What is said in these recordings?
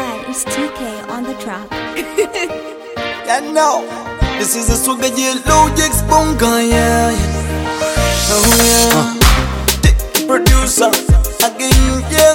that is TK on the track. And now, this is a swagger yellow Jax Bonga, yeah. Oh yeah. The producer, again, yeah.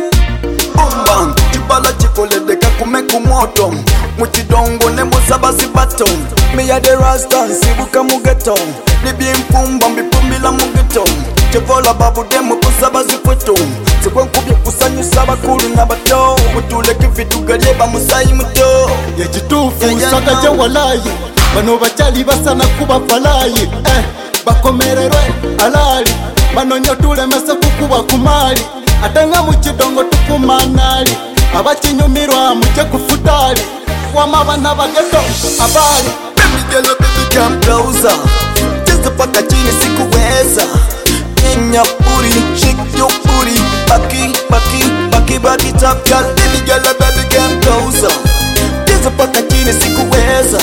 Boom bang, chibala chikole deka kumeku moto. Muchidongo nebo sabasi bato. Me ya de rasta, sibuka mugeto. Nibi mfumba, mbipumbila mugeto. Chevola babu demo kusaba zikweto. Sikwe kubye kusanyu saba kuru na bato. Mutule kifitu galeba musayi muto. Yechitufu sakaja walayi bano bachali basana kuba falayi bakomererwe alali bano nyotule mese kukuba kumali atenga muchidongo tukumanali abachinyumirwa muche kufutali wamabana bageto abali. Baby girl, baby come closer. Just paka chini sikuweza. In your booty, shake your booty. Baki, baki, baki, baki top girl. Baby girl, baby come closer. Just paka chini sikuweza.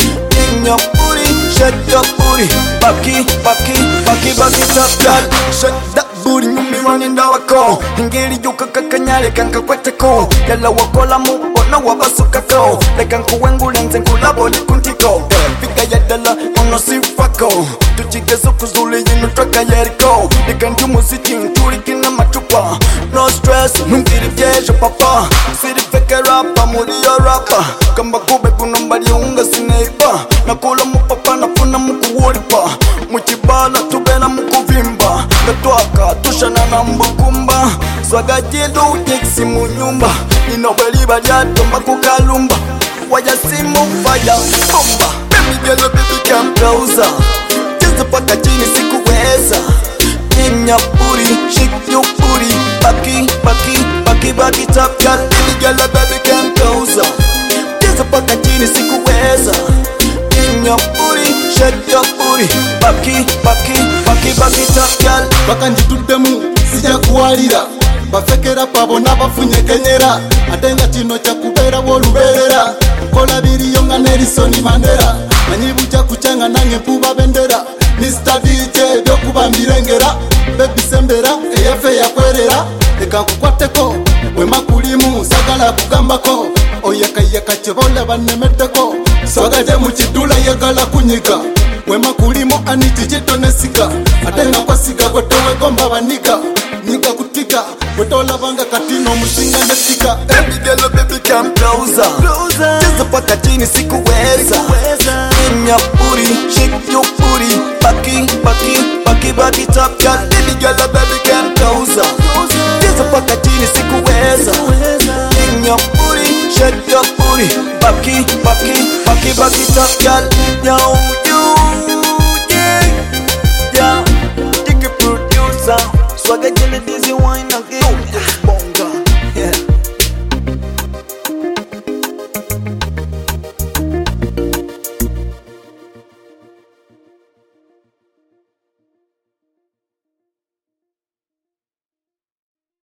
In your booty, shake your booty. Baki, baki, baki, baki top girl. Shake that booty, nyumi waninda wako. Ingeri yuka kakanyale kanka kweteko. Yala wakola mu, ona wabasuka ko. Lekanku wengu lenze nkulabo likuntiko. Fika yadala, ono sifako. Tuchigezo kuzuli yinu traka yeriko. Likanju muziki nturiki na machupa. No stress, nungiri vyejo papa. Siri feke rapa, muri yo rapa. Kamba kube kunombali unga sineipa. Nakula mupapa, nafuna mukuworipa. Muchibala tubena mukuvimba. Katwaka, tushana na mbukumba. Swaga jilu jiksi munyumba. Inobeliba jatomba kukalumba. Waya simu fire bomba. Baby girl, baby come closer. Just paka chini sikuweza. In your booty, shake your booty. Baki, baki, baki, baki top girl. Baby girl, baby come closer. Just paka chini sikuweza. In your booty, shake your booty. Baki, baki, baki, baki top girl. Baka njitudemu sija kuwalira bafekera pabona bafunye kenyera atenga chino cha kubera woluberera kola biriyo nga Nelson Mandela manyibuja kuchanga nange puba bendera Mr. DJ byo kubambirengera baby sembera eyafe yakwerera eka kukwateko wema kulimu sagala kugambako oyeka chebola banemeteko swagaje muchidula yagala kunyika wema kulimo anitijito nesika atenga kwa siga kwetowe gomba banika nika kutika kwetola banga katino musinga nesika. Baby girl, baby come closer. Just paka chini sikuweza. In your booty, shake your booty. Baki, baki, baki, baki top girl. Baby girl, baby come closer. Just paka chini sikuweza. In your booty, shake your booty. Baki, baki, baki, baki top girl. Yo, yeah, yeah. Take a producer. Swagger jelly dizzy wine.